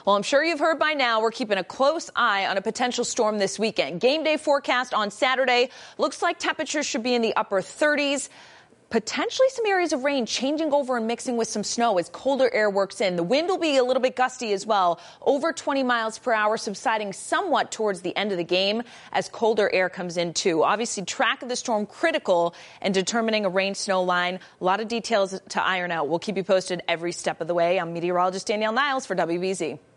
Well, I'm sure you've heard by now we're keeping a close eye on a potential storm this weekend. Game day forecast on Saturday looks like temperatures should be in the upper 30s. Potentially some areas of rain changing over and mixing with some snow as colder air works in. The wind will be a little bit gusty as well, over 20 miles per hour, subsiding somewhat towards the end of the game as colder air comes in too. Obviously, track of the storm critical in determining a rain-snow line. A lot of details to iron out. We'll keep you posted every step of the way. I'm meteorologist Danielle Niles for WBZ.